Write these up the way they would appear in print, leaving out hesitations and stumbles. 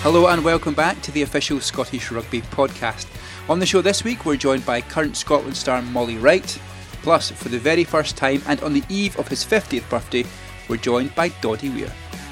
Hello and welcome back to the official Scottish Rugby podcast. On the show this week, we're joined by current Scotland star Molly Wright. Plus, for the very first time and on the eve of his 50th birthday, we're joined by Doddie Weir.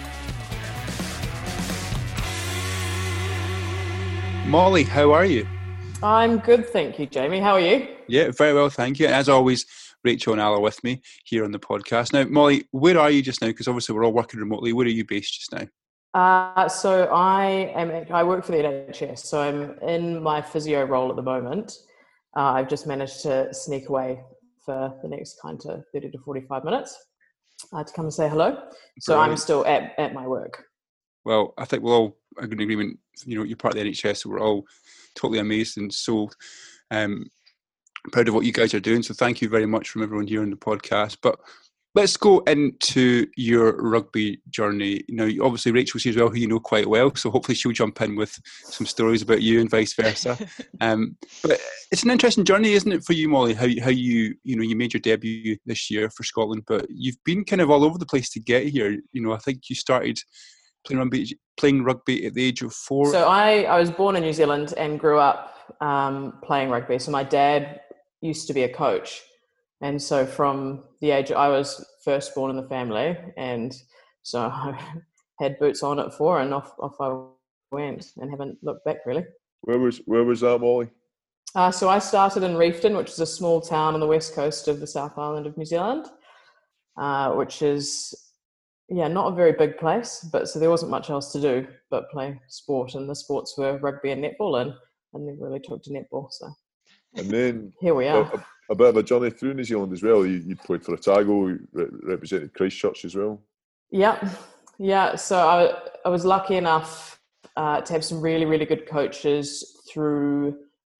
Molly, how are you? I'm good, thank you, Jamie. How are you? Yeah, very well, thank you. And as always, Rachel and Al are with me here on the podcast. Now, Molly, where are you just now? Because obviously we're all working remotely. Where are you based just now? So I work for the NHS, so I'm in my physio role at the moment. I've just managed to sneak away for the next kind of 30 to 45 minutes to come and say hello. So I'm still at my work. Well, I think we're all in agreement. You know, you're part of the NHS, so we're all totally amazed and so proud of what you guys are doing. So thank you very much from everyone here on the podcast. But let's go into your rugby journey. Now, obviously, Rachel's here as well, who you know quite well. So hopefully she'll jump in with some stories about you and vice versa. But it's an interesting journey, isn't it, for you, Molly? How you made your debut this year for Scotland, but you've been kind of all over the place to get here. You know, I think you started playing rugby at the age of 4. So I was born in New Zealand and grew up playing rugby. So my dad used to be a coach. And so from the age, I was first born in the family. And so I had boots on at 4 and off I went and haven't looked back really. Where was that, Molly? So I started in Reefton, which is a small town on the west coast of the South Island of New Zealand, which is, not a very big place, but so there wasn't much else to do but play sport. And the sports were rugby and netball, and I never really took to netball. So and then here we are. A bit of a journey through New Zealand as well. You played for Otago, you represented Christchurch as well. Yeah. So I was lucky enough to have some really, really good coaches through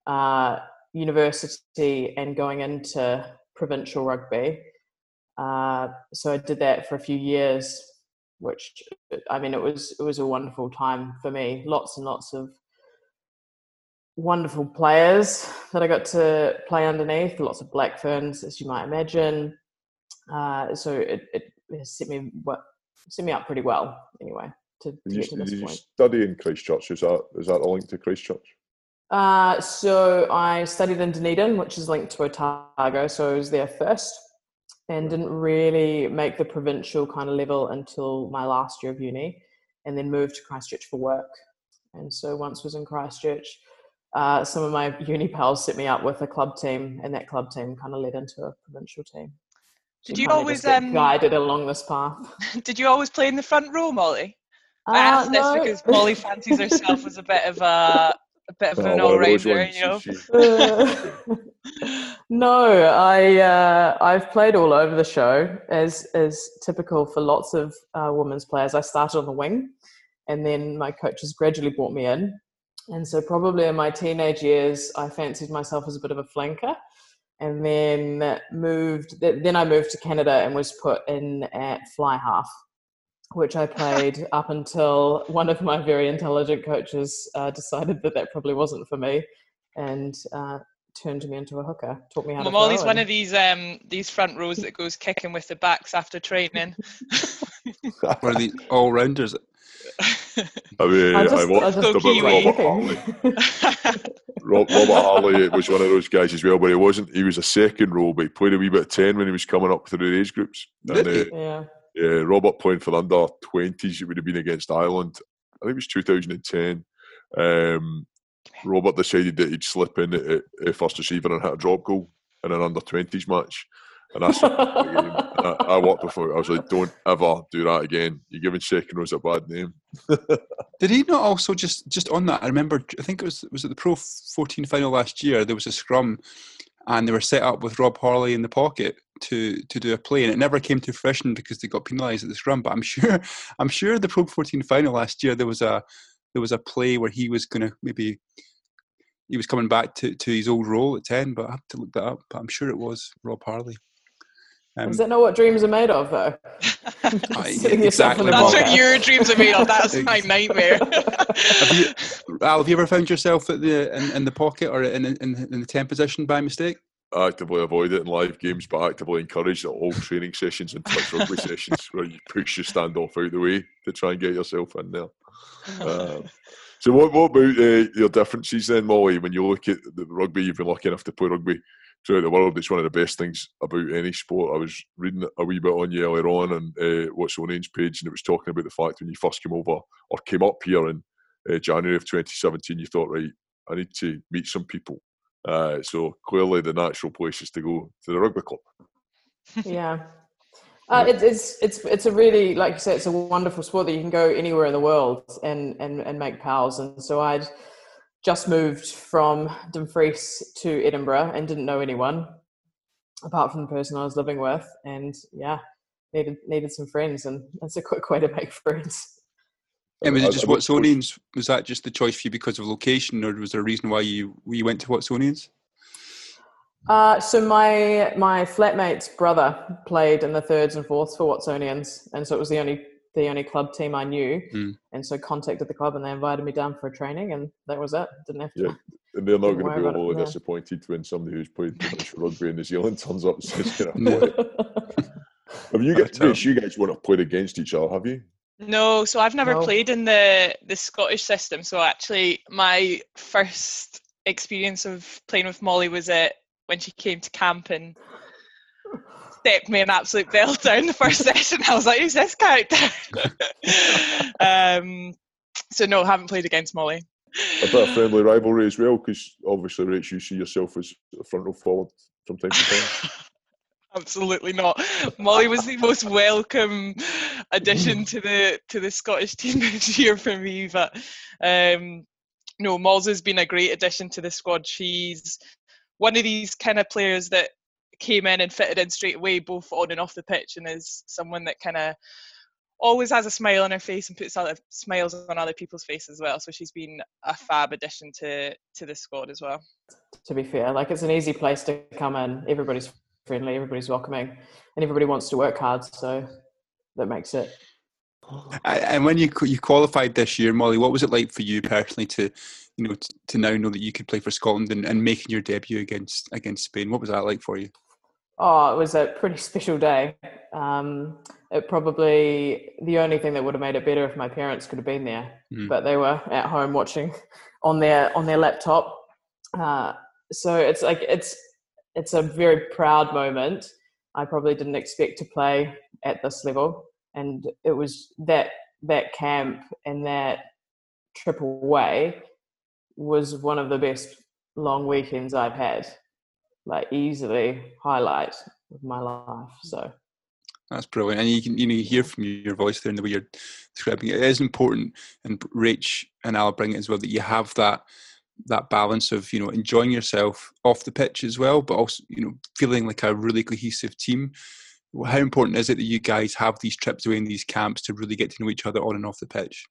university and going into provincial rugby. So I did that for a few years, which, I mean, it was a wonderful time for me. Lots and lots of wonderful players that I got to play underneath, lots of Black Ferns, as you might imagine. So it set me up pretty well, anyway, to get to this point. Did you study in Christchurch? Is that a link to Christchurch? So I studied in Dunedin, which is linked to Otago, so I was there first and didn't really make the provincial kind of level until my last year of uni, and then moved to Christchurch for work. And so once I was in Christchurch, some of my uni pals set me up with a club team, and that club team kind of led into a provincial team. Did you always guided along this path? Did you always play in the front row, Molly? I asked this because Molly fancies herself as a bit of an all-rounder, you know. No, I've played all over the show, as typical for lots of women's players. I started on the wing, and then my coaches gradually brought me in. And so probably in my teenage years, I fancied myself as a bit of a flanker, and then I moved to Canada and was put in at fly half, which I played up until one of my very intelligent coaches decided that probably wasn't for me, and turned me into a hooker, taught me how to throw. Molly's one of these front rows that goes kicking with the backs after training. One of these all-rounders. I watched a bit Robert Harley. Robert Harley was one of those guys as well, but he was a second row, but he played a wee bit of 10 when he was coming up through the age groups. And, Robert playing for the under 20s, it would have been against Ireland. I think it was 2010. Robert decided that he'd slip in at first receiver and hit a drop goal in an under 20s match. And I walked before. I was like, "Don't ever do that again. You're giving second rows a bad name." Did he not also just on that? I remember. I think it was at the Pro 14 final last year. There was a scrum, and they were set up with Rob Harley in the pocket to do a play, and it never came to fruition because they got penalised at the scrum. But I'm sure the Pro 14 final last year there was a play where he was going to maybe. He was coming back to his old role at 10, but I have to look that up. But I'm sure it was Rob Harley. Is that not what dreams are made of, though? Exactly. That's what your dreams are made of. That's my nightmare. Have you ever found yourself in the pocket or in the 10 position by mistake? I actively avoid it in live games, but actively encourage all training sessions and touch rugby sessions where you push your standoff out the way to try and get yourself in there. So what about your differences then, Molly, when you look at the rugby, you've been lucky enough to play rugby throughout the world. It's one of the best things about any sport. I was reading a wee bit on you earlier on Watsonians page, and it was talking about the fact when you first came over or came up here in January of 2017, you thought, right, I need to meet some people. So clearly the natural place is to go to the rugby club. Yeah. It's a really, like you say, it's a wonderful sport that you can go anywhere in the world and make pals. And so I'd just moved from Dumfries to Edinburgh and didn't know anyone apart from the person I was living with, and needed some friends, and that's a quick way to make friends. And was it just Watsonians? Was that just the choice for you because of location, or was there a reason why you went to Watsonians? So my flatmate's brother played in the thirds and fourths for Watsonians, and so it was the only club team I knew, and so contacted the club and they invited me down for a training, and that was it. Didn't have to. Yeah, and they're not going to be overly disappointed when somebody who's played professional rugby in New Zealand turns up and says, Have you guys won't have played against each other, have you? No, so I've never played in the Scottish system. So actually, my first experience of playing with Molly was when she came to camp and stepped me an absolute belt down the first session. I was like, who's this character? So no, haven't played against Molly. A bit of friendly rivalry as well, because obviously, Rach, you see yourself as a front row forward from time to time. Absolutely not. Molly was the most welcome addition to the Scottish team this year for me. But no, Mols has been a great addition to the squad. She's one of these kind of players that came in and fitted in straight away, both on and off the pitch, and is someone that kind of always has a smile on her face and puts other smiles on other people's face as well. So she's been a fab addition to the squad as well. To be fair, like, it's an easy place to come in. Everybody's friendly, everybody's welcoming, and everybody wants to work hard, so that makes it. And when you qualified this year, Molly, what was it like for you personally to now know that you could play for Scotland and making your debut against Spain? What was that like for you? Oh, it was a pretty special day. It probably the only thing that would have made it better if my parents could have been there, but they were at home watching on their laptop. So it's like it's a very proud moment. I probably didn't expect to play at this level, and it was that camp and that trip away was one of the best long weekends I've had. Like, easily highlight of my life. So that's brilliant, and you can hear from your voice there and the way you're describing it. It is important, and Rach and I'll bring it as well, that you have that balance of enjoying yourself off the pitch as well, but also feeling like a really cohesive team. How important is it that you guys have these trips away in these camps to really get to know each other on and off the pitch?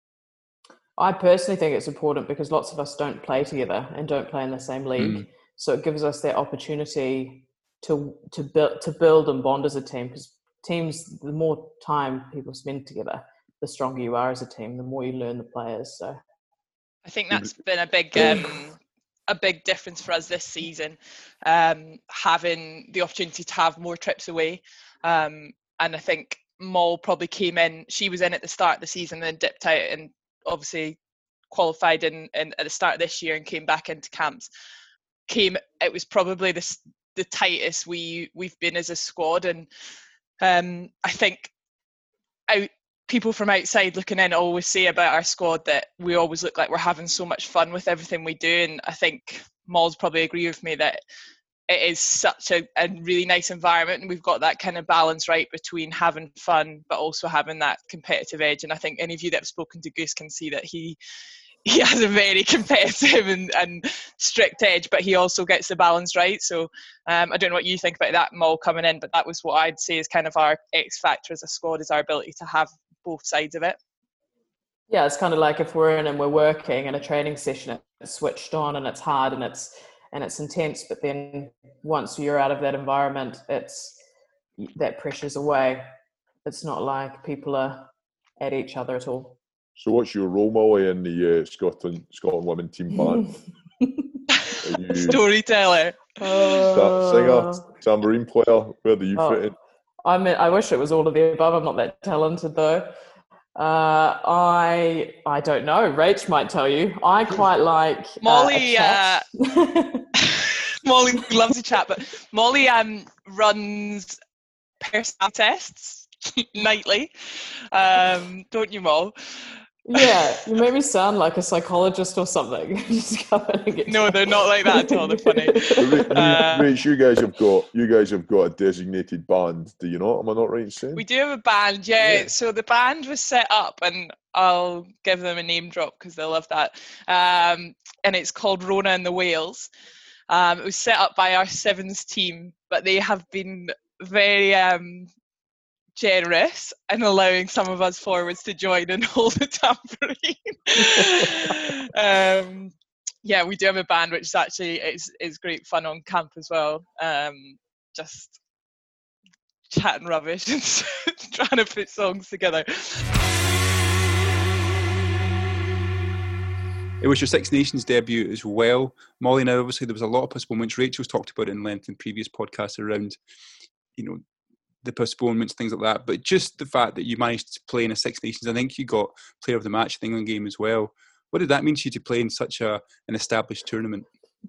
I personally think it's important because lots of us don't play together and don't play in the same league. So it gives us that opportunity to build and bond as a team. Because teams, the more time people spend together, the stronger you are as a team. The more you learn the players. So I think that's been a big difference for us this season, having the opportunity to have more trips away. And I think Moll probably came in. She was in at the start of the season, then dipped out, and obviously qualified in at the start of this year and came back into camps. It was probably the tightest we've been as a squad, and I think people from outside looking in always say about our squad that we always look like we're having so much fun with everything we do, and I think Moll's probably agree with me that it is such a really nice environment, and we've got that kind of balance right between having fun but also having that competitive edge. And I think any of you that have spoken to Goose can see that he has a very competitive and strict edge, but he also gets the balance right. So I don't know what you think about that, Moll, coming in, but that was what I'd say is kind of our X factor as a squad, is our ability to have both sides of it. Yeah, it's kind of like if we're in and we're working in a training session, it's switched on and it's hard and it's intense, but then once you're out of that environment, that pressure's away. It's not like people are at each other at all. So what's your role, Molly, in the Scotland women team band? Storyteller. Singer, tambourine player, where do you fit in? I wish it was all of the above. I'm not that talented though. I don't know. Rach might tell you. I quite like Molly. Molly loves to chat, but Molly runs personality tests nightly. Don't you, Moll? Yeah, you made me sound like a psychologist or something. No, they're not like that at all. They're funny. Rach, you guys have got a designated band, do you not? Am I not right in saying? We do have a band, yeah. So the band was set up, and I'll give them a name drop because they'll love that. And it's called Rona and the Whales. It was set up by our Sevens team, but they have been very generous in allowing some of us forwards to join and hold the tambourine. Yeah, we do have a band, which is actually is great fun on camp as well. Just chatting rubbish and trying to put songs together. It was your Six Nations debut as well, Molly. Now, obviously, there was a lot of postponements. Rachel's talked about it in length in previous podcasts around, the postponements, things like that. But just the fact that you managed to play in a Six Nations, I think you got Player of the Match in the England game as well. What did that mean to you to play in such an established tournament?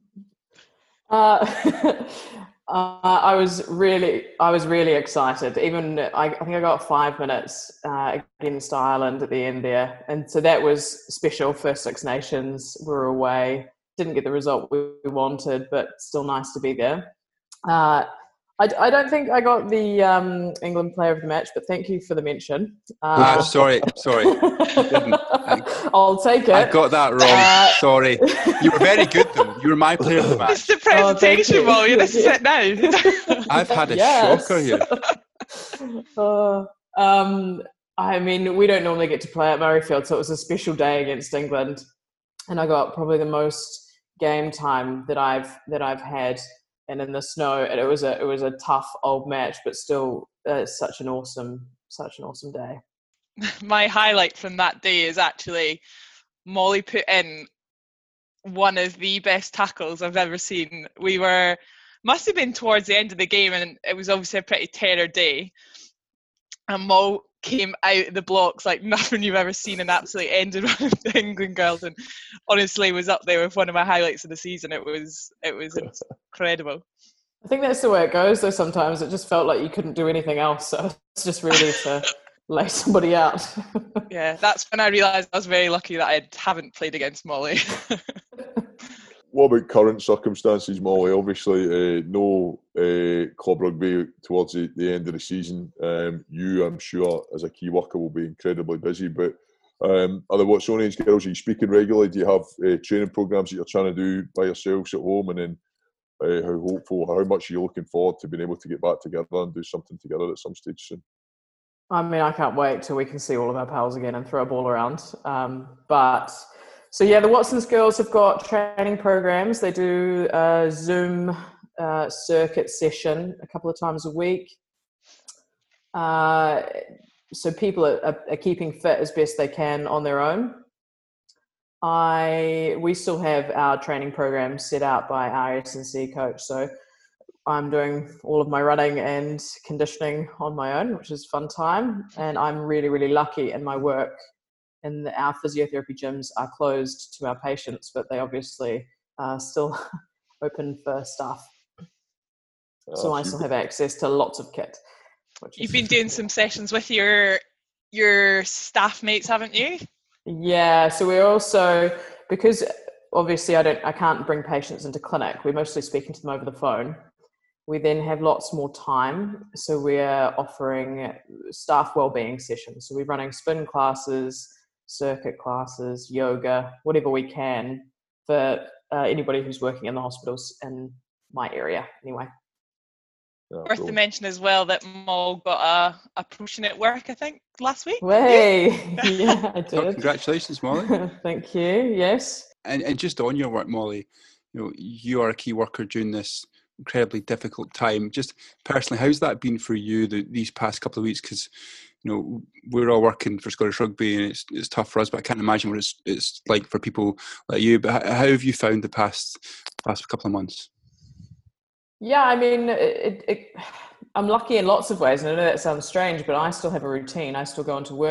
I was really excited. Even I think I got 5 minutes against Ireland at the end there, and so that was special. First Six Nations, we were away, didn't get the result we wanted, but still nice to be there. I don't think I got the England Player of the Match, but thank you for the mention. Sorry. I'll take it. I got that wrong. Sorry. You were very good, though. You were my Player of the Match. It's the presentation, Molly. This is it now. I've had a shocker here. I mean, we don't normally get to play at Murrayfield, so it was a special day against England, and I got probably the most game time that I've had. And in the snow, and it was a tough old match, but still such an awesome day. My highlight from that day is actually Molly put in one of the best tackles I've ever seen. Must have been towards the end of the game, and it was obviously a pretty terror day. And Moll came out of the blocks like nothing you've ever seen, and absolutely ended one of the England girls, and honestly was up there with one of my highlights of the season. It was incredible. I think that's the way it goes, though. Sometimes it just felt like you couldn't do anything else, so it's just really to lay somebody out. Yeah, that's when I realised I was very lucky that I haven't played against Molly. What about current circumstances, Molly? Obviously, no club rugby towards the end of the season. You, I'm sure, as a key worker, will be incredibly busy. But are there Watsonians girls? Are you speaking regularly? Do you have training programmes that you're trying to do by yourselves at home? And then how much are you looking forward to being able to get back together and do something together at some stage soon? I mean, I can't wait till we can see all of our pals again and throw a ball around. So yeah, the Watsons girls have got training programs. They do a Zoom circuit session a couple of times a week. So people are keeping fit as best they can on their own. We still have our training program set out by our S&C coach. So I'm doing all of my running and conditioning on my own, which is a fun time. And I'm really, really lucky in my work. And our physiotherapy gyms are closed to our patients, but they obviously are still open for staff. So I still have access to lots of kit. You've been doing some sessions with your staff mates, haven't you? Yeah. So we're also, because obviously I can't bring patients into clinic. We're mostly speaking to them over the phone. We then have lots more time. So we're offering staff wellbeing sessions. So we're running spin classes, circuit classes, yoga, whatever we can for anybody who's working in the hospitals in my area anyway. Worth to mention as well that Moll got a promotion at work, I think, last week. Way, yeah, I did. Oh, congratulations, Molly. Thank you. Yes. And just on your work, Molly, you are a key worker during this incredibly difficult time. Just personally, how's that been for you these past couple of weeks? Because we're all working for Scottish Rugby, and it's tough for us. But I can't imagine what it's like for people like you. But how have you found the past couple of months? Yeah, I mean, I'm lucky in lots of ways, and I know that sounds strange, but I still have a routine. I still go into work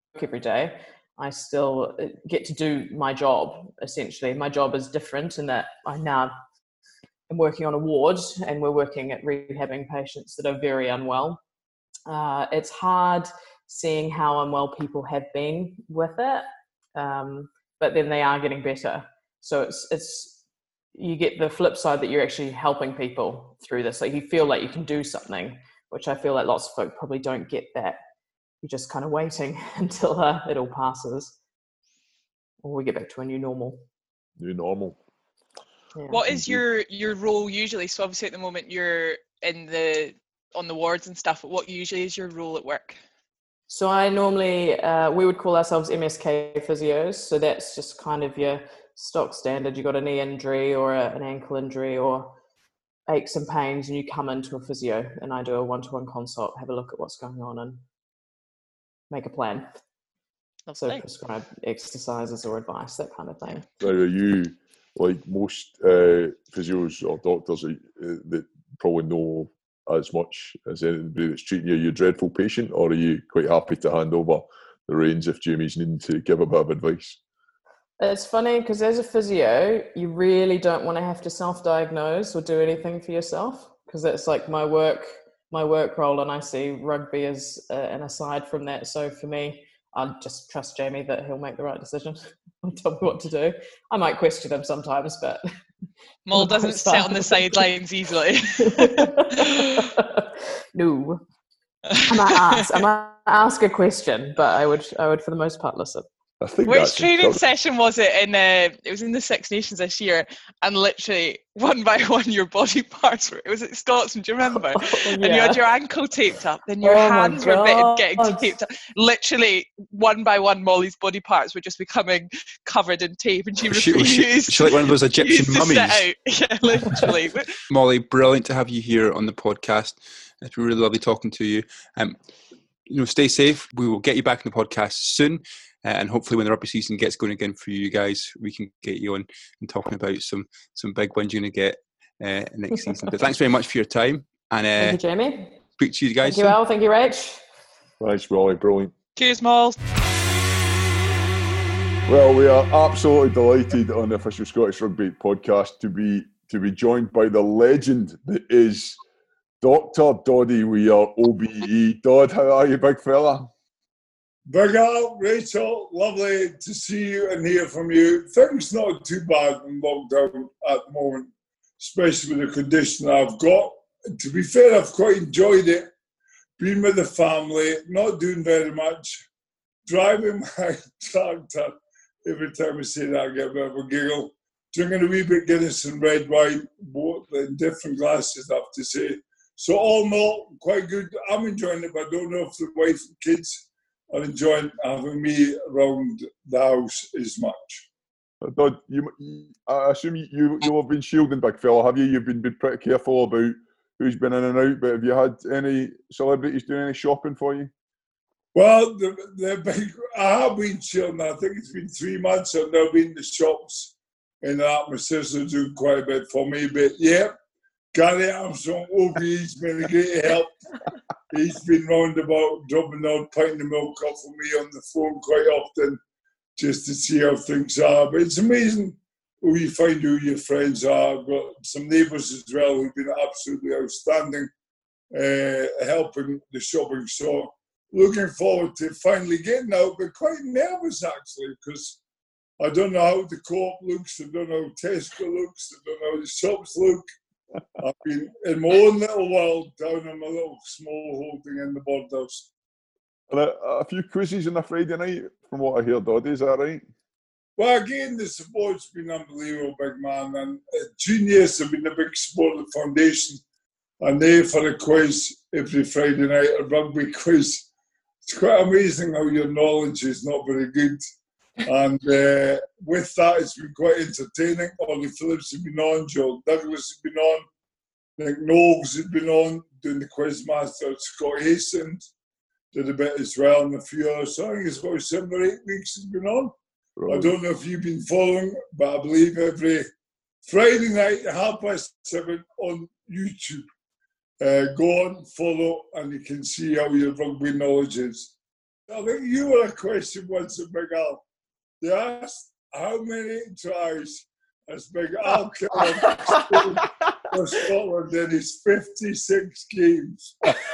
every day, I still get to do my job, essentially. My job is different in that I now am working on a ward and we're working at rehabbing patients that are very unwell. It's hard seeing how unwell people have been with it, but then they are getting better. So it's you get the flip side that you're actually helping people through this. Like you feel like you can do something, which I feel like lots of folk probably don't get that. You're just kind of waiting until it all passes, or we get back to a new normal. New normal. Yeah. What is your role usually? So obviously at the moment you're on the wards and stuff. What usually is your role at work? So I normally, we would call ourselves MSK physios. So that's just kind of your stock standard. You got a knee injury or an ankle injury or aches and pains, and you come into a physio, and I do a one-to-one consult, have a look at what's going on, and make a plan. So prescribe exercises or advice, that kind of thing. So are you, like most physios or doctors that probably know as much as anybody that's treating you, are you a dreadful patient, or are you quite happy to hand over the reins if Jamie's needing to give a bit of advice? It's funny because as a physio, you really don't want to have to self-diagnose or do anything for yourself, because that's like my work role, and I see rugby as an aside from that. So for me, I just trust Jamie that he'll make the right decision. He'll tell me what to do. I might question him sometimes, but Mull doesn't sit on the sidelines easily. No, I might ask a question, but I would for the most part listen. Which training session was it in? It was in the Six Nations this year, and literally one by one your body parts were. It was at Scotland, do you remember? And you had your ankle taped up, then your hands were getting taped up. Literally one by one, Molly's body parts were just becoming covered in tape, and she refused. She like one of those Egyptian mummies. Yeah, literally. Molly, brilliant to have you here on the podcast. It's been really lovely talking to you. Stay safe. We will get you back in the podcast soon. And hopefully when the rugby season gets going again for you guys, we can get you on and talking about some big wins you're going to get next season. But thanks very much for your time. And thank you, Jamie. Speak to you guys soon. Al. Thank you, Rach. Thanks, Molly. Brilliant. Cheers, Moll. Well, we are absolutely delighted on the Official Scottish Rugby podcast to be joined by the legend that is Dr. Doddy Weir, OBE. Dodd, how are you, big fella? Big Al, Rachel, lovely to see you and hear from you. Things not too bad in lockdown at the moment, especially with the condition I've got. To be fair, I've quite enjoyed it. Being with the family, not doing very much. Driving my tractor, every time I say that I get a bit of a giggle. Drinking a wee bit Guinness and red wine, both in different glasses, I have to say. So all in all, quite good. I'm enjoying it, but I don't know if the wife and kids are enjoying having me around the house as much. Dodd, I assume you have been shielding, big fella, have you? You've been pretty careful about who's been in and out, but have you had any celebrities doing any shopping for you? Well, I have been shielding. I think it's been 3 months I've now been in the shops, and that my sister's doing quite a bit for me. But yeah, Gary Armstrong, OBE's been a great help. He's been round about dropping out pint of milk off for me on the phone quite often just to see how things are. But it's amazing who you find who your friends are. I've got some neighbours as well who've been absolutely outstanding, helping the shopping. So looking forward to finally getting out, but quite nervous actually, because I don't know how the Co-op looks, I don't know how Tesco looks, I don't know how the shops look. I've been in my own little world down in my little small holding in the Borders. A few quizzes on a Friday night, from what I hear, Doddy, is that right? Well, again, the support's been unbelievable, big man. And Genius have been a big support of the foundation. And they for a quiz every Friday night, a rugby quiz. It's quite amazing how your knowledge is not very good. And with that, it's been quite entertaining. Ollie Phillips has been on, Joel Douglas has been on, Nick Knowles has been on, doing the Quizmaster. Scott Hastings did a bit as well, and a few others. So I think it's about 7 or 8 weeks he's been on. Right. I don't know if you've been following, but I believe every Friday night at 7:30 on YouTube. Go on, follow, and you can see how your rugby knowledge is. I think you were a question once at Big Al. They asked how many tries has Big Al Kelly for Scotland in his 56 games.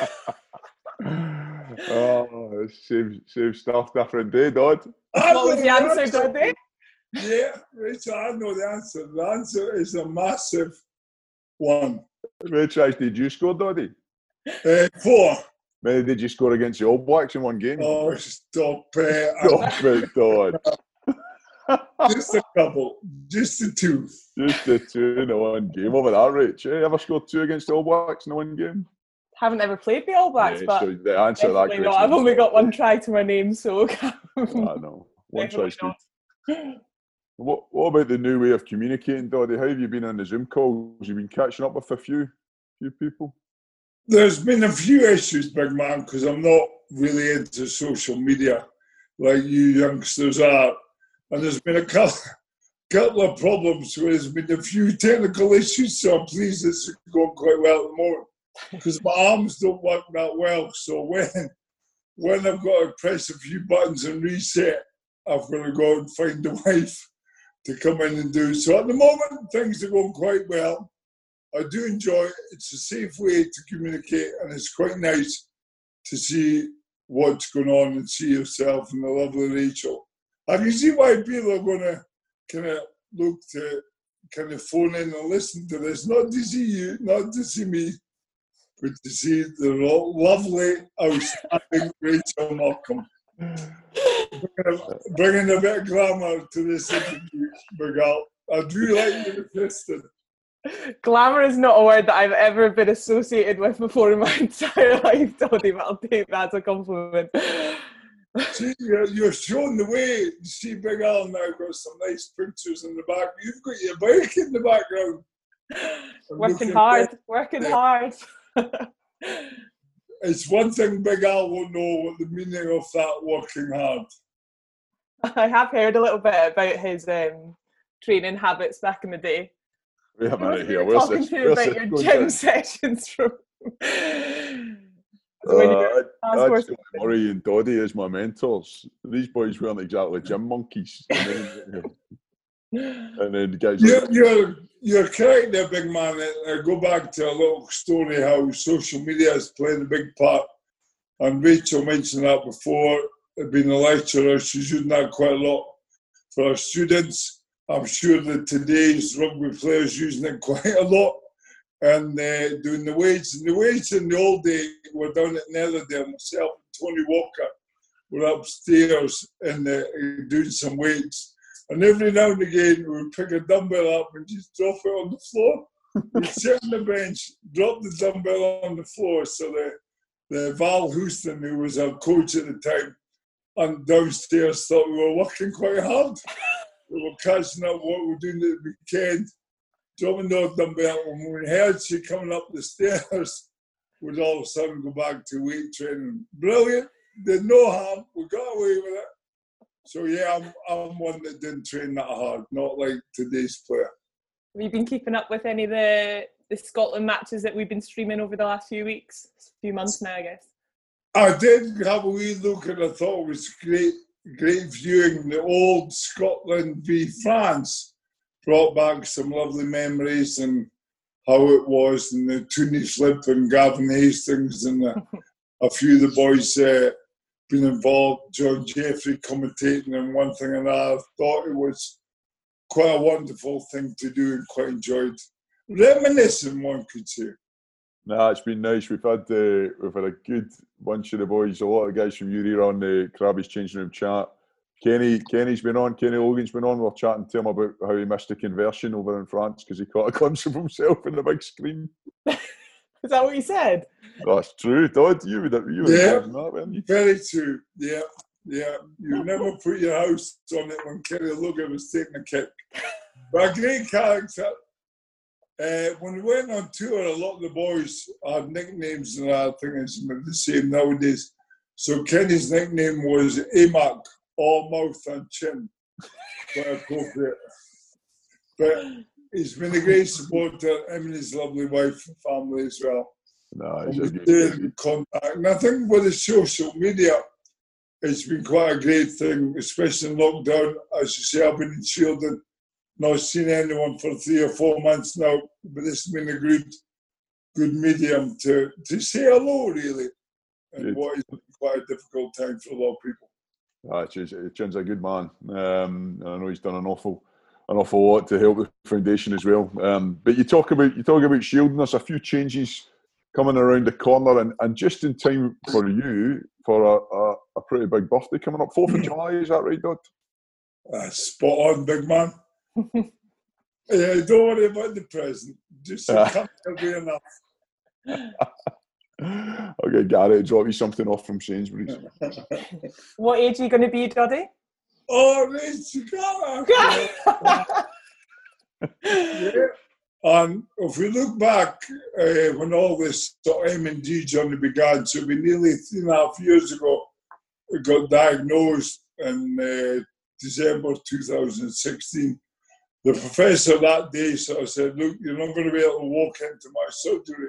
Oh, same stuff, different day, Dodd. What was the answer, Doddy? Yeah, Rachel, I know the answer. The answer is a massive one. How many tries did you score, Doddy? 4. Many did you score against the All Blacks in one game? Oh, stop it. Stop it, Dodd. Just a couple. Just the 2. Just the 2 in one game. Over that, Rach. You ever scored 2 against the All Blacks in one game? Haven't ever played the All Blacks, but so the answer to that question. I've only got 1 try to my name, so I know. 1 try's good. What about the new way of communicating, Doddy? How have you been on the Zoom calls? You've been catching up with a few people? There's been a few issues, big man, because I'm not really into social media like you youngsters are. And there's been a couple of problems where there's been a few technical issues, so I'm pleased it's going quite well at the moment. Because my arms don't work that well, so when I've got to press a few buttons and reset, I've got to go and find a wife to come in and do. So at the moment, things are going quite well. I do enjoy it. It's a safe way to communicate, and it's quite nice to see what's going on and see yourself and the lovely Rachel. I can see why people are going to kind of look to kind of phone in and listen to this, not to see you, not to see me, but to see the lovely, outstanding Rachel Markham. Bringing a bit of glamour to this interview, Big Al. I do like your assistant. Glamour is not a word that I've ever been associated with before in my entire life, Doddy, but I'll take that as a compliment. See, you're showing the way. You see Big Al now got some nice pictures in the back. You've got your bike in the background. Working hard. It's one thing Big Al won't know what the meaning of that working hard. I have heard a little bit about his training habits back in the day. Wait a minute here. Talking to you about your gym sessions from. That's Murray and Doddy as my mentors. These boys weren't exactly gym monkeys. And then the guys. You're correct there, big man. I go back to a little story how social media has played a big part. And Rachel mentioned that before. Being a lecturer, she's using that quite a lot for her students. I'm sure that today's rugby players using it quite a lot and doing the weights. And the weights in the old day were down at Netherdale. Myself and Tony Walker were upstairs and doing some weights. And every now and again, we would pick a dumbbell up and just drop it on the floor. We'd sit on the bench, drop the dumbbell on the floor. So the Val Houston, who was our coach at the time, and downstairs thought we were working quite hard. We were catching up what we were doing at the weekend, dropping the dumbbell. When we heard she coming up the stairs, we'd all of a sudden go back to weight training. Brilliant. Did no harm. We got away with it. So yeah, I'm one that didn't train that hard, not like today's player. Have you been keeping up with any of the Scotland matches that we've been streaming over the last few weeks? A few months now, I guess. I did have a wee look and I thought it was great viewing the old Scotland v France. Brought back some lovely memories and how it was, and the Toonie Flip and Gavin Hastings and a few of the boys been involved, John Jeffrey commentating and one thing and another. I thought it was quite a wonderful thing to do and quite enjoyed. Reminiscing, one could say. Nah, it's been nice. We've had a good bunch of the boys, a lot of guys from Uri on the Krabby's Changing Room chat. Kenny's been on, Kenny Logan's been on. We're chatting to him about how he missed the conversion over in France because he caught a glimpse of himself in the big screen. Is that what you said? That's true, Todd. You would that, weren't you? Very true. Yeah. You never put your house on it when Kenny Logan was taking a kick. But a great character. When we went on tour, a lot of the boys had nicknames, and I think it's the same nowadays. So Kenny's nickname was AMAC, all mouth and chin. Quite appropriate. But he's been a great supporter, him and his lovely wife and family as well. No, he's a good contact. And I think with the social media, it's been quite a great thing, especially in lockdown. As you say, I've been in shielding, not seen anyone for 3 or 4 months now, but this has been a good medium to say hello, really, and what is quite a difficult time for a lot of people. Chin's a good man. I know he's done an awful lot to help the foundation as well. But you talk about shielding. There's a few changes coming around the corner, and just in time for you for a pretty big birthday coming up. 4th of July, is that right, Dod? Spot on, big man. Yeah, don't worry about the present. Just come will be enough. I'll get Gary to drop you something off from Sainsbury's. What age are you going to be, Doddy? Oh, it's yeah. And if we look back when all this sort of M&D journey began, so we nearly 3.5 years ago, we got diagnosed in December 2016. The professor that day sort of said, look, you're not going to be able to walk into my surgery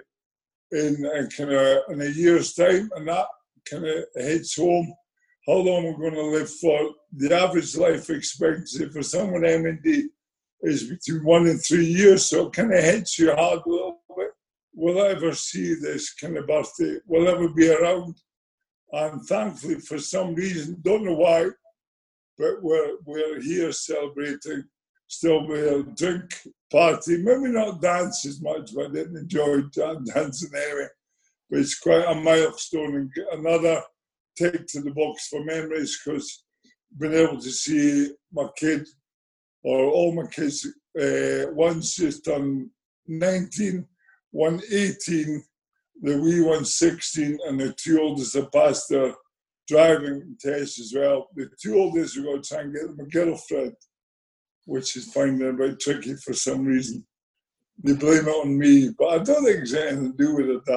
in a year's time, and that kind of hits home how long we're going to live for. The average life expectancy for someone M&D is between 1 and 3 years, so it kind of hits you hard a little bit. Will I ever see this kind of birthday? Will I ever be around? And thankfully, for some reason, don't know why, but we're here celebrating. Still with a drink party, maybe not dance as much, but I didn't enjoy dancing anyway. But it's quite a milestone and another tick to the box for memories, because being able to see my kid, or all my kids, one's just turned 19, one 18, the wee one's 16, and the 2 oldest have passed their driving test as well. The 2 oldest, we're going to try and get them a girlfriend, which is finding it a bit tricky for some reason. They blame it on me, but I don't think it's anything to do with it,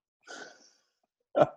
Dad.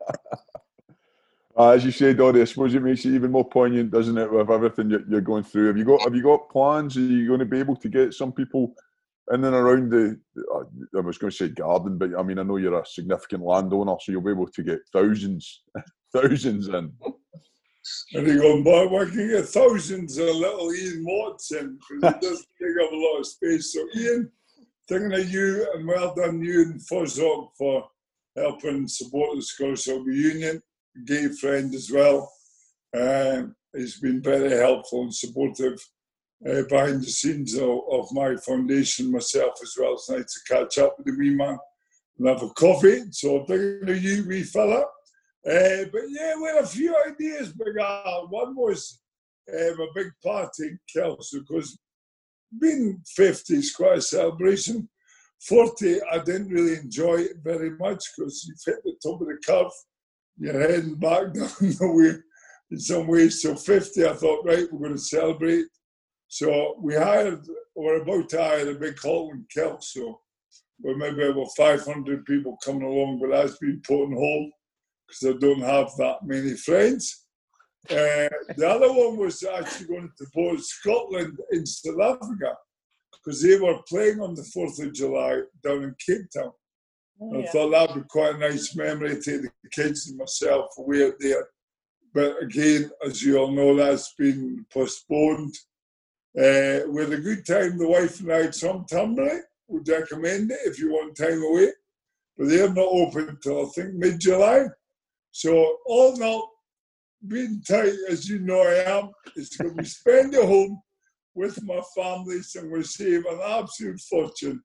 As you say, Doddy, I suppose it makes it even more poignant, doesn't it, with everything you're going through. Have you got plans? Are you going to be able to get some people in and around I was going to say garden, but I mean, I know you're a significant landowner, so you'll be able to get thousands in. And he goes, boy, we can get thousands of little Ian Watts in, because he doesn't take up a lot of space. So Ian, thinking of you, and well done you and Fuzzhawk for helping support the Scottish Rugby Union, gay friend as well. He's been very helpful and supportive behind the scenes of my foundation, myself as well. It's nice to catch up with the wee man and have a coffee. So thinking of you, wee fella. But yeah, we had a few ideas, Big Al. One was a big party in Kelso, because being 50 is quite a celebration. 40, I didn't really enjoy it very much, because you've hit the top of the curve, you're heading back down the way in some ways. So 50, I thought, right, we're going to celebrate. So we're about to hire a big hall in Kelso, with maybe about 500 people coming along, but that's been put on hold, because I don't have that many friends. The other one was actually going to support Scotland in South Africa, because they were playing on the 4th of July down in Cape Town. Oh, yeah. I thought that would be quite a nice memory to take the kids and myself away out there. But again, as you all know, that's been postponed. We had a good time, the wife and I, at Suntory. Would recommend it if you want time away. But they're not open until, I think, mid-July. So all in all, being tight as you know I am, it's going to be spend at home with my family, so I'm going to save an absolute fortune.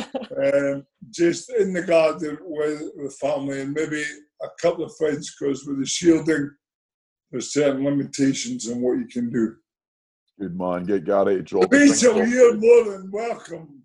Just in the garden with the family, and maybe a couple of friends, because with the shielding, there's certain limitations on what you can do. Good man, get Gary to drop Rachel, you're more than welcome.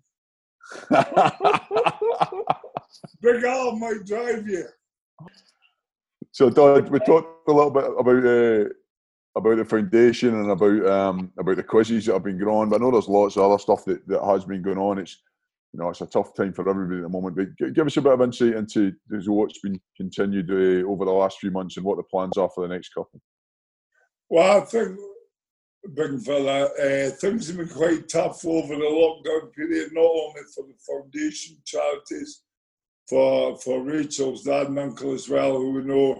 Big Al might drive you. So, Dod, we talked a little bit about the foundation and about the quizzes that have been going on, but I know there's lots of other stuff that has been going on. It's it's a tough time for everybody at the moment. But give us a bit of insight into what's been continued over the last few months and what the plans are for the next couple. Well, I think, big fella, things have been quite tough over the lockdown period, not only for the foundation charities, for Rachel's dad and uncle as well, who we know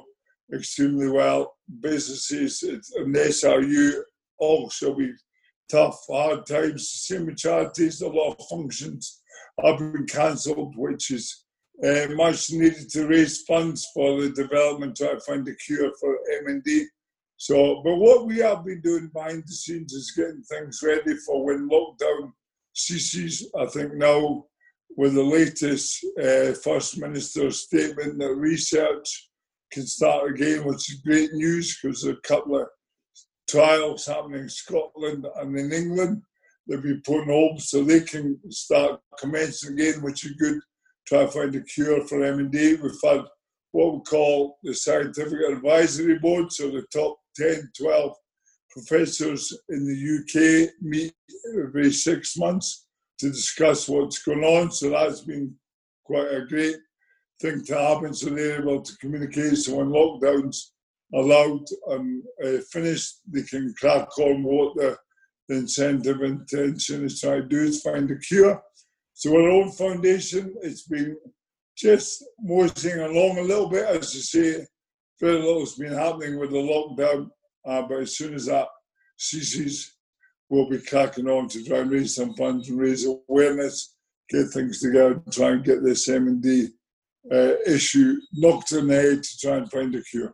extremely well. Businesses and SRU also be tough, hard times. Same with charities, a lot of functions have been cancelled, which is much needed to raise funds for the development, try to find a cure for MND. So, but what we have been doing behind the scenes is getting things ready for when lockdown ceases. I think now with the latest First Minister's statement that research can start again, which is great news because there are a couple of trials happening in Scotland and in England. They'll be put on hold so they can start commencing again, which is good. Try to find a cure for MND. We've had what we call the Scientific Advisory Board, so the top 10, 12 professors in the UK meet every 6 months to discuss what's going on. So that's been quite a great thing to happen. So they're able to communicate. So when lockdowns allowed and finished, they can crack on what the incentive intention is trying to do is find a cure. So our own foundation, it's been just moseying along a little bit. As you say, very little has been happening with the lockdown, but as soon as that ceases, we'll be cracking on to try and raise some funds and raise awareness, get things together, and try and get this MND issue knocked on the head to try and find a cure.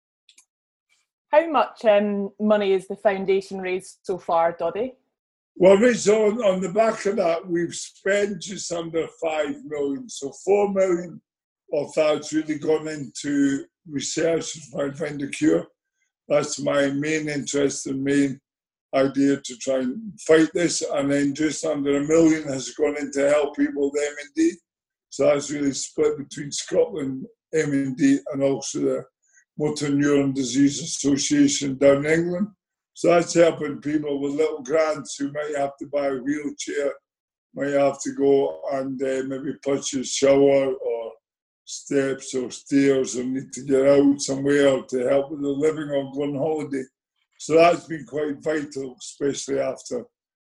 How much money has the foundation raised so far, Doddy? Well, Rachel, on the back of that, we've spent just under 5 million. So 4 million of that's really gone into research to try and find a cure. That's my main interest and main idea to try and fight this. And then just under 1 million has gone into help people with MND. So that's really split between Scotland, MND, and also the Motor Neuron Disease Association down in England. So that's helping people with little grants who might have to buy a wheelchair, might have to go and maybe purchase a shower or steps or stairs or need to get out somewhere to help with the living or go on holiday. So that's been quite vital, especially after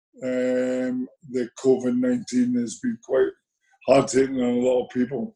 the COVID-19 has been quite hard hitting on a lot of people.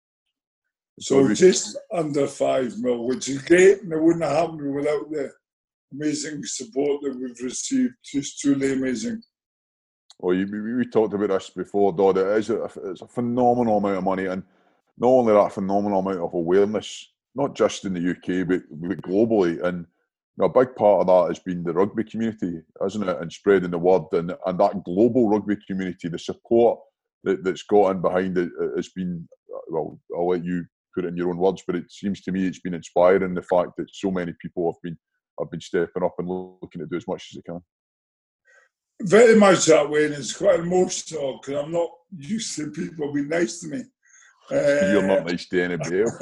So just under 5 mil, which is great, and it wouldn't have happened without the amazing support that we've received. Just truly amazing. Well, we talked about this before, Dodd. It's a phenomenal amount of money, and not only that phenomenal amount of awareness, not just in the UK, but globally. And a big part of that has been the rugby community, hasn't it? And spreading the word, and that global rugby community, the support that's got in behind it has been, well, I'll let you put it in your own words, but it seems to me it's been inspiring, the fact that so many people have been stepping up and looking to do as much as they can. Very much that way, and it's quite emotional because I'm not used to people being nice to me. You're not nice to anybody else.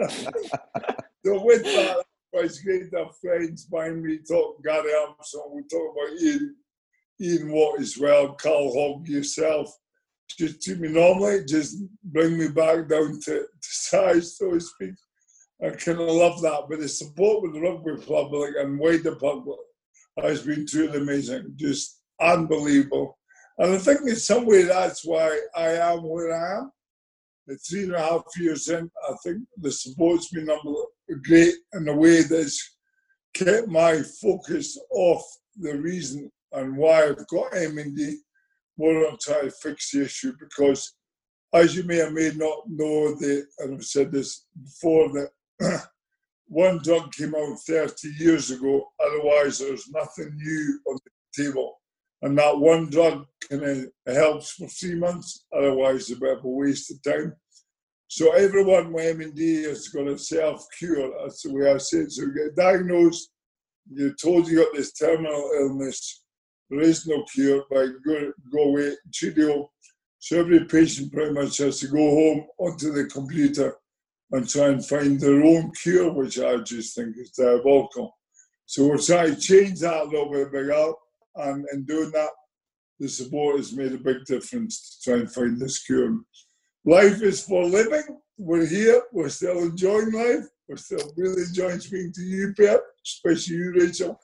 So with that, it's great to have friends behind me. Talk Gary Armstrong, we talk about Ian Watt as well, Carl Hogg, yourself. Just treat me normally, just bring me back down to size, so to speak. I kind of love that. But the support with the rugby public and wider public has been truly amazing, just unbelievable. And I think in some way that's why I am where I am. The 3.5 years in, I think the support's been great in a way that's kept my focus off the reason and why I've got MND, more on trying to fix the issue, because as you may or may not know, and I've said this before, that one drug came out 30 years ago, otherwise there's nothing new on the table. And that one drug helps for 3 months, otherwise it's a bit of a waste of time. So everyone with MND has got a self-cure, that's the way I say it. So you get diagnosed, you're told you got this terminal illness, there is no cure, but go away, treatio. So every patient pretty much has to go home onto the computer and try and find their own cure, which I just think is diabolical. So we're trying to change that a little bit, Big Al, and in doing that, the support has made a big difference to try and find this cure. Life is for living. We're here. We're still enjoying life. We're still really enjoying speaking to you, Pep, especially you, Rachel.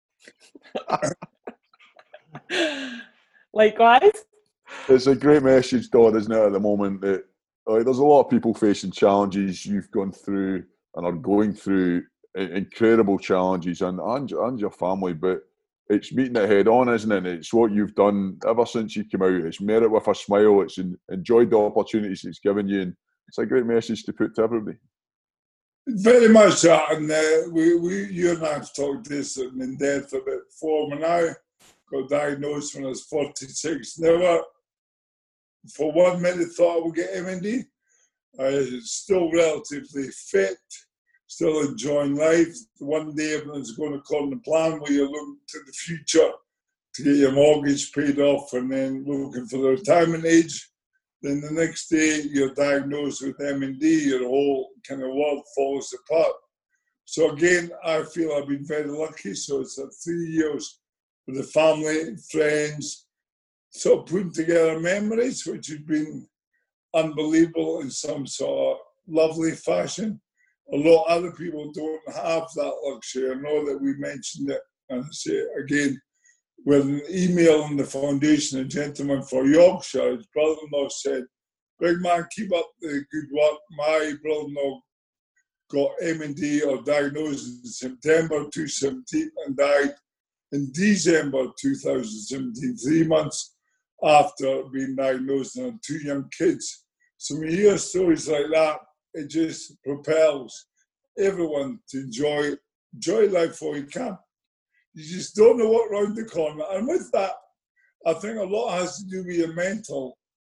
Likewise. It's a great message, Todd, isn't it, at the moment, that there's a lot of people facing challenges. You've gone through and are going through incredible challenges, and your family, but it's meeting it head on, isn't it? It's what you've done ever since you came out. It's met it with a smile. It's enjoyed the opportunities it's given you, and it's a great message to put to everybody. Very much that, and you and I have talked this in depth about before. When I got diagnosed when I was 46, never for 1 minute thought I would get MND. I was still relatively fit, still enjoying life. One day everyone's going according to plan, where you look to the future to get your mortgage paid off and then looking for the retirement age. Then the next day you're diagnosed with MND, your whole kind of world falls apart. So again, I feel I've been very lucky. So it's 3 years with the family, friends, sort of putting together memories, which have been unbelievable in some sort of lovely fashion. A lot of other people don't have that luxury. I know that we mentioned it, and I say it again, with an email on the foundation, a gentleman for Yorkshire, his brother-in-law said, "Big man, keep up the good work. My brother-in-law got MND or diagnosed in September 2017 and died in December 2017, 3 months after being diagnosed and had 2 young kids." So when you hear stories like that, it just propels everyone to enjoy life while you can. You just don't know what round the corner. And with that, I think a lot has to do with your mental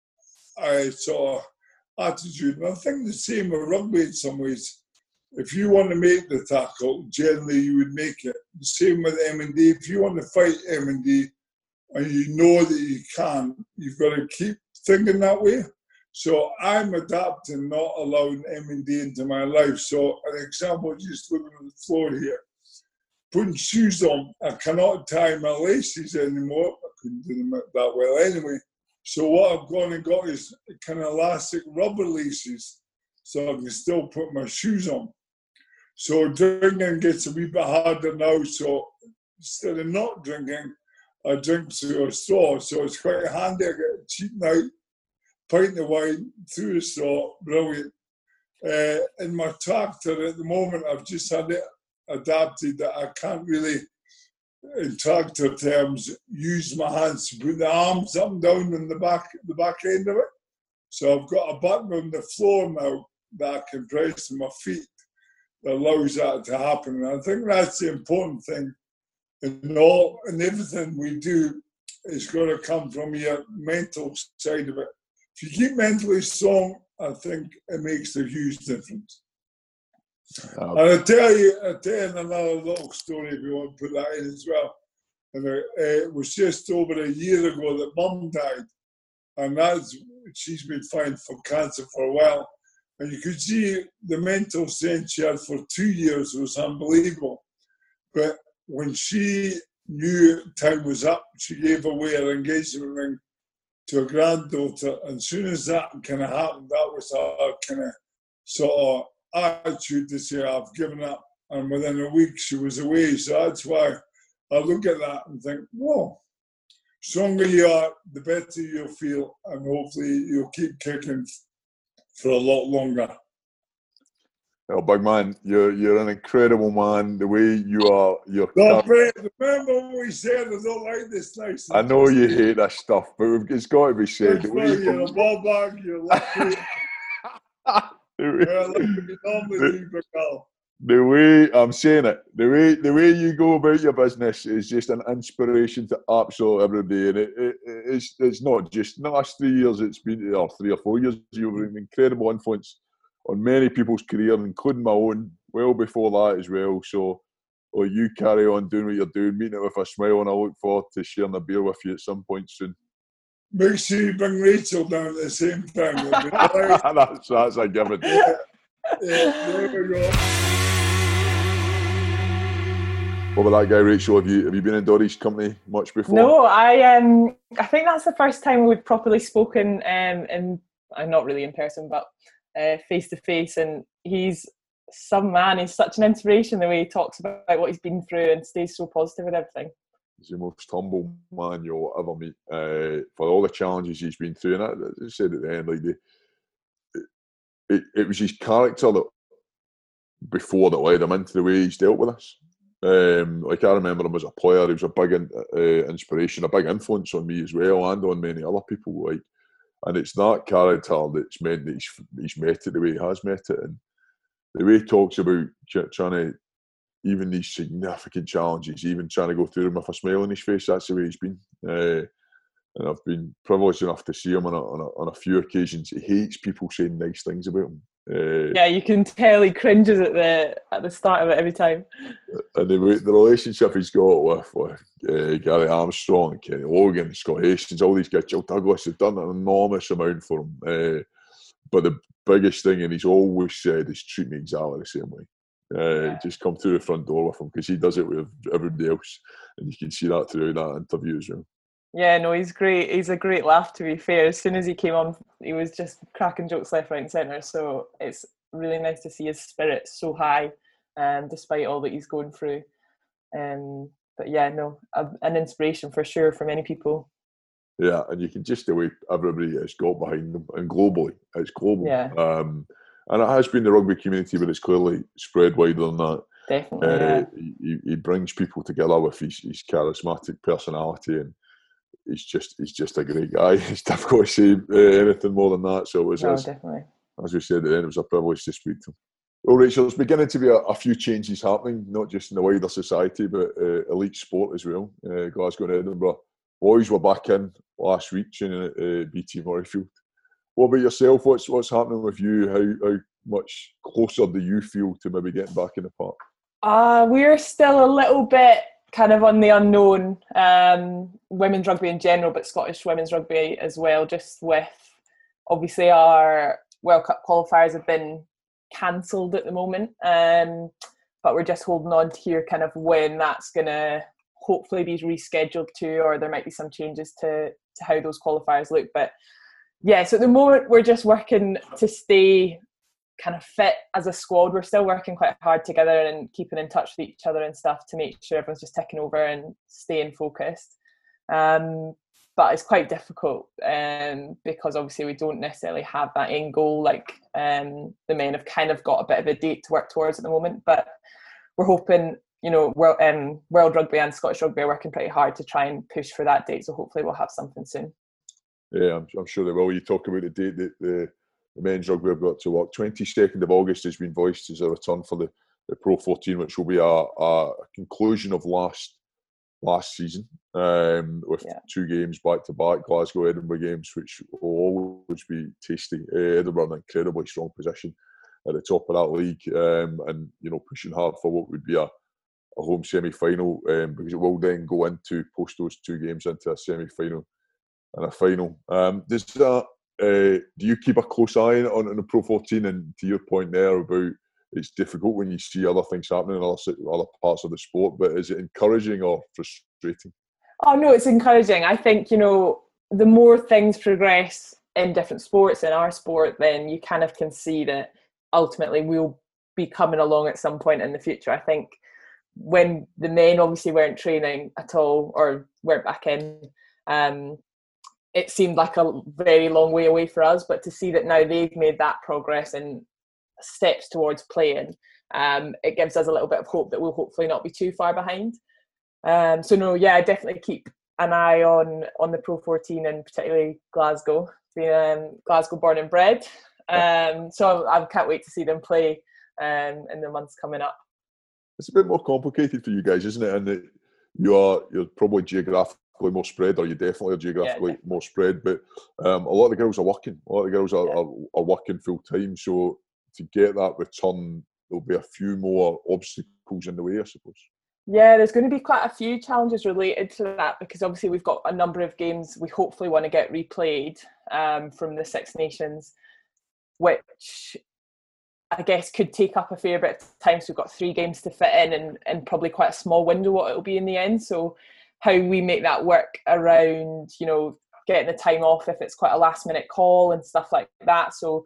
sort of attitude. And I think the same with rugby in some ways. If you want to make the tackle, generally you would make it. The same with MND. If you want to fight MND and you know that you can, you've got to keep thinking that way. So I'm adapting, not allowing MND into my life. So an example, just looking at the floor here. Putting shoes on, I cannot tie my laces anymore. I couldn't do them that well anyway. So what I've gone and got is kind of elastic rubber laces so I can still put my shoes on. So drinking gets a wee bit harder now. So instead of not drinking, I drink through a straw. So it's quite handy. I get a cheap night, pint of wine through the straw. Brilliant. In my tractor at the moment, I've just had it adapted that I can't really, in tractor terms, use my hands to put the arms up and down on the back end of it. So I've got a button on the floor now that I can press with my feet that allows that to happen. And I think that's the important thing. And everything we do is going to come from your mental side of it. If you keep mentally strong, I think it makes a huge difference. And I'll tell you another little story if you want to put that in as well. And it was just over a year ago that Mum died. And she's been fighting for cancer for a while. And you could see the mental strength she had for 2 years was unbelievable. But when she knew time was up, she gave away her engagement ring to her granddaughter. And as soon as that kind of happened, that was her kind of sort of attitude to say, I've given up. And within a week, she was away. So that's why I look at that and think, whoa, stronger you are, the better you'll feel. And hopefully you'll keep kicking for a lot longer. Well, big man, you're an incredible man. The way you are, remember what we said. I don't like this nice. I know you hate that stuff, but it's got to be said. You're a ball bag. You're lucky. The way I'm saying it, the way you go about your business is just an inspiration to absolutely everybody, and it's not just in the last 3 years. It's been 3 or 4 years. You've an incredible influence on many people's career, including my own. Well before that as well. So, you carry on doing what you're doing, meeting it with a smile, and I look forward to sharing a beer with you at some point soon. Make sure you bring Rachel down at the same time. That's a given. Yeah, there we go. What about that guy, Rachel? Have you been in Dory's company much before? No, I think that's the first time we've properly spoken, and not really in person, but face to face. And he's some man. He's such an inspiration the way he talks about what he's been through and stays so positive with everything. He's the most humble man you'll ever meet for all the challenges he's been through. And I said at the end, like it was his character that before that led him into the way he's dealt with us. Like I remember him as a player, he was a big inspiration, a big influence on me as well, and on many other people. Like, and it's that character that's meant that he's met it the way he has met it, and the way he talks about trying to, even these significant challenges, even trying to go through them with a smile on his face. That's the way he's been. And I've been privileged enough to see him on a few occasions. He hates people saying nice things about him. Yeah, you can tell he cringes at the start of it every time. And the relationship he's got with Gary Armstrong, Kenny Logan, Scott Hastings, all these guys, Jill Douglas, have done an enormous amount for him. But the biggest thing, and he's always said, is treat me exactly the same way. Just come through the front door with him, because he does it with everybody else, and you can see that throughout that interview as well. Yeah, no, he's great. He's a great laugh, to be fair. As soon as he came on, he was just cracking jokes left, right and centre. So it's really nice to see his spirit so high, despite all that he's going through. But yeah, no, an inspiration for sure for many people. Yeah, and you can just the way everybody has got behind them, and globally, it's global. Yeah. And it has been the rugby community, but it's clearly spread wider than that. Definitely, he brings people together with his charismatic personality, and he's just a great guy. It's difficult to say anything more than that. So it was, definitely. As we said at the end, it was a privilege to speak to him. Well, Rachel, there's beginning to be a few changes happening, not just in the wider society, but elite sport as well. Glasgow and Edinburgh boys were back in last week training at BT Murrayfield. What about yourself? What's happening with you? How much closer do you feel to maybe getting back in the park? We're still a little bit kind of on the unknown. Women's rugby in general, but Scottish women's rugby as well, just with obviously our World Cup qualifiers have been cancelled at the moment, but we're just holding on to hear kind of when that's going to hopefully be rescheduled to, or there might be some changes to how those qualifiers look. But yeah, so at the moment we're just working to stay kind of fit as a squad. We're still working quite hard together and keeping in touch with each other and stuff to make sure everyone's just ticking over and staying focused. But it's quite difficult because obviously we don't necessarily have that end goal like the men have kind of got a bit of a date to work towards at the moment. But we're hoping, World Rugby and Scottish Rugby are working pretty hard to try and push for that date. So hopefully we'll have something soon. Yeah, I'm sure they will. You talk about the date that the men's rugby have got to work. 22nd of August has been voiced as a return for the Pro 14, which will be a conclusion of last season with 2 games back to back, Glasgow Edinburgh games, which will always be tasty. Edinburgh in an incredibly strong position at the top of that league, and pushing hard for what would be a home semi-final, because it will then go into post those 2 games into a semi-final and a final. Does that do you keep a close eye on the Pro 14? And to your point there about it's difficult when you see other things happening in other parts of the sport, but is it encouraging or frustrating? Oh no, it's encouraging. I think, the more things progress in different sports, in our sport, then you kind of can see that ultimately we'll be coming along at some point in the future. I think when the men obviously weren't training at all or weren't back in, it seemed like a very long way away for us, but to see that now they've made that progress and steps towards playing, it gives us a little bit of hope that we'll hopefully not be too far behind. So no, yeah, I definitely keep an eye on the Pro 14 and particularly Glasgow, being Glasgow born and bred. So I can't wait to see them play in the months coming up. It's a bit more complicated for you guys, isn't it? And that you're probably geographically more spread, or you definitely are geographically more spread. But a lot of the girls are working. A lot of the girls are working full time. So to get that return, there'll be a few more obstacles in the way, I suppose. Yeah, there's going to be quite a few challenges related to that, because obviously we've got a number of games we hopefully want to get replayed from the Six Nations, which I guess could take up a fair bit of time. So we've got 3 games to fit in and probably quite a small window what it'll be in the end. So how we make that work around, getting the time off if it's quite a last minute call and stuff like that. So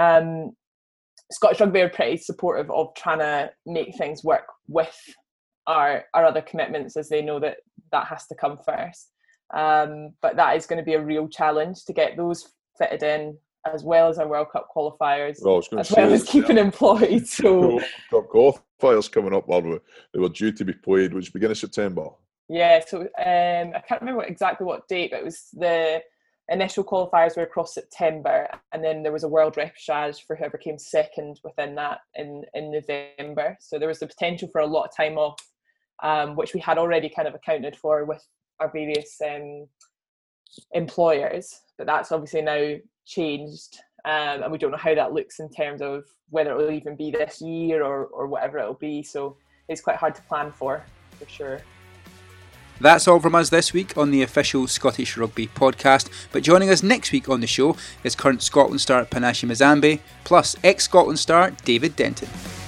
Scottish Rugby are pretty supportive of trying to make things work with our other commitments, as they know that has to come first. But that is going to be a real challenge to get those fitted in as well as our World Cup qualifiers, as well as keeping employed. So World Cup qualifiers coming up, they were due to be played, which beginning of September. Yeah, so I can't remember exactly what date, but it was the initial qualifiers were across September, and then there was a world repechage for whoever came second within that in November. So there was the potential for a lot of time off, which we had already kind of accounted for with our various employers, but that's obviously now changed, and we don't know how that looks in terms of whether it will even be this year or whatever it'll be. So it's quite hard to plan for sure. That's all from us this week on the official Scottish Rugby podcast, but joining us next week on the show is current Scotland star Panache Mzambe, plus ex-Scotland star David Denton.